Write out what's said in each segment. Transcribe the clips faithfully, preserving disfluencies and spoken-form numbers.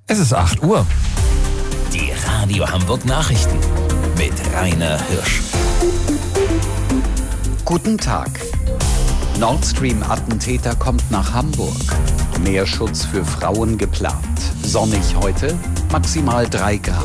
Es ist acht Uhr. Die Radio Hamburg Nachrichten mit Rainer Hirsch. Guten Tag. Nord Stream-Attentäter kommt nach Hamburg. Mehr Schutz für Frauen geplant. Sonnig heute, maximal drei Grad.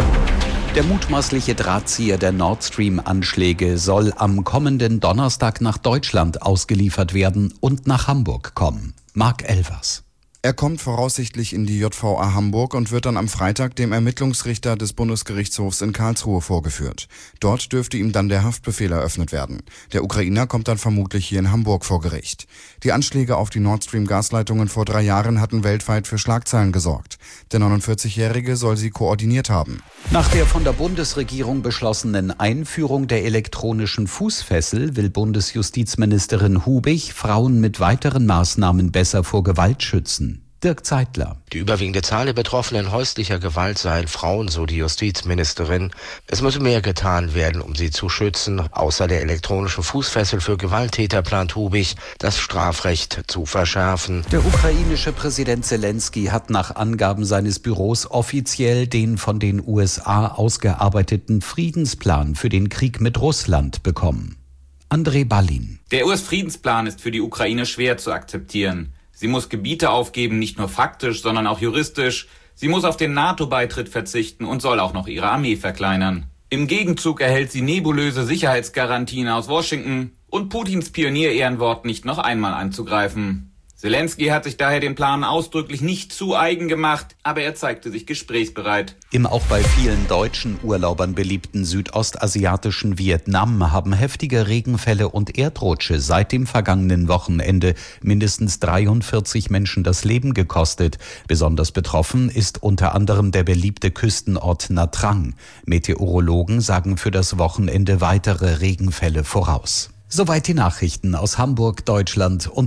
Der mutmaßliche Drahtzieher der Nord Stream-Anschläge soll am kommenden Donnerstag nach Deutschland ausgeliefert werden und nach Hamburg kommen. Marc Elvers. Er kommt voraussichtlich in die J V A Hamburg und wird dann am Freitag dem Ermittlungsrichter des Bundesgerichtshofs in Karlsruhe vorgeführt. Dort dürfte ihm dann der Haftbefehl eröffnet werden. Der Ukrainer kommt dann vermutlich hier in Hamburg vor Gericht. Die Anschläge auf die Nord Stream-Gasleitungen vor drei Jahren hatten weltweit für Schlagzeilen gesorgt. Der neunundvierzigjährige soll sie koordiniert haben. Nach der von der Bundesregierung beschlossenen Einführung der elektronischen Fußfessel will Bundesjustizministerin Hubig Frauen mit weiteren Maßnahmen besser vor Gewalt schützen. Dirk Zeitler. Die überwiegende Zahl der Betroffenen häuslicher Gewalt seien Frauen, so die Justizministerin. Es müsse mehr getan werden, um sie zu schützen. Außer der elektronischen Fußfessel für Gewalttäter plant Hubig, das Strafrecht zu verschärfen. Der ukrainische Präsident Zelensky hat nach Angaben seines Büros offiziell den von den U S A ausgearbeiteten Friedensplan für den Krieg mit Russland bekommen. André Ballin. Der U S-Friedensplan ist für die Ukraine schwer zu akzeptieren. Sie muss Gebiete aufgeben, nicht nur faktisch, sondern auch juristisch. Sie muss auf den NATO-Beitritt verzichten und soll auch noch ihre Armee verkleinern. Im Gegenzug erhält sie nebulöse Sicherheitsgarantien aus Washington und Putins Pionierenwort nicht noch einmal anzugreifen. Zelensky hat sich daher den Plan ausdrücklich nicht zu eigen gemacht, aber er zeigte sich gesprächsbereit. Im auch bei vielen deutschen Urlaubern beliebten südostasiatischen Vietnam haben heftige Regenfälle und Erdrutsche seit dem vergangenen Wochenende mindestens dreiundvierzig Menschen das Leben gekostet. Besonders betroffen ist unter anderem der beliebte Küstenort Nha Trang. Meteorologen sagen für das Wochenende weitere Regenfälle voraus. Soweit die Nachrichten aus Hamburg, Deutschland und